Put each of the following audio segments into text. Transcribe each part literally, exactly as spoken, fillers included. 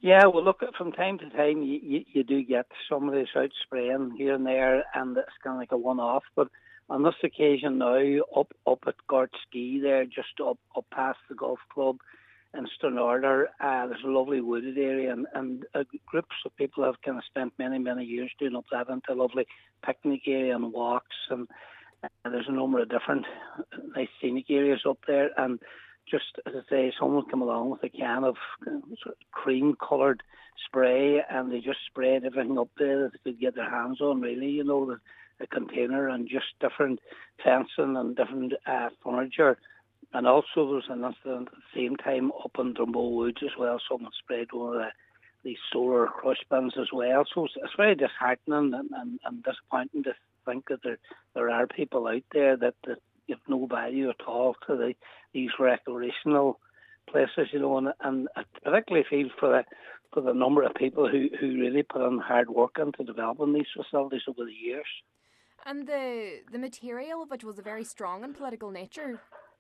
Yeah, well, look, from time to time you, you, you do get somebody out spraying here and there, and it's kind of like a one-off. But on this occasion now, up up at Gort Ski there, just up, up past the golf club in Stranraer, uh, there's a lovely wooded area, and, and uh, groups of people have kind of spent many, many years doing up that into a lovely picnic area and walks, and uh, there's a number of different nice scenic areas up there, and just, as I say, someone come along with a can of uh, sort of cream-coloured spray, and they just sprayed everything up there that they could get their hands on, really, you know, the, the container and just different fencing and different uh, furniture. And also there was an incident at the same time up in Drumbo Woods as well. Someone sprayed one of the, these solar crush bins as well. So it's, it's very disheartening and, and, and disappointing to think that there, there are people out there that, that give no value at all to the, these recreational places, you know, and, and I particularly feel for the for the number of people who, who really put in hard work into developing these facilities over the years. And the the material of it was a very strong and political nature.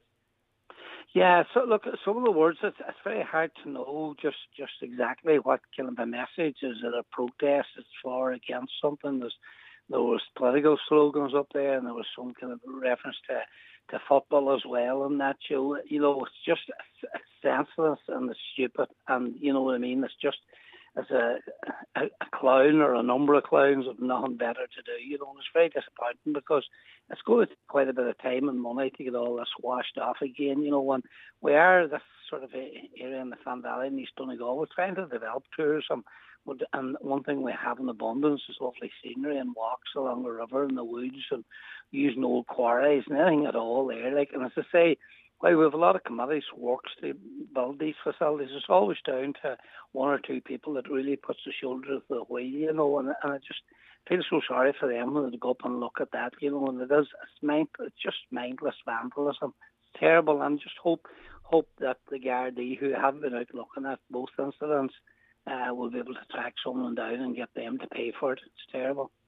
Yeah, so look, some of the words, it's, it's very hard to know just, just exactly what kind of a message. Is it a protest? It's for or against something? There's There was political slogans up there, and there was some kind of reference to, to football as well. And that, you, you know, it's just it's senseless and it's stupid. And you know what I mean? It's just as a, a, a clown or a number of clowns with nothing better to do. You know, and it's very disappointing because it's going to take quite a bit of time and money to get all this washed off again. You know, when we are this sort of area in the Fan Valley and East Donegal, we're trying to develop tourism. And one thing we have in abundance is lovely scenery and walks along the river and the woods and using old quarries and anything at all there. Like, and as I say, while we have a lot of committees works to build these facilities, it's always down to one or two people that really puts the shoulder to the wheel, you know, and, and I just feel so sorry for them when they go up and look at that, you know, and it is, it's, mind, it's just mindless vandalism. It's terrible, and just hope hope that the Gardaí who have been out looking at both incidents Uh, we'll be able to track someone down and get them to pay for it. It's terrible.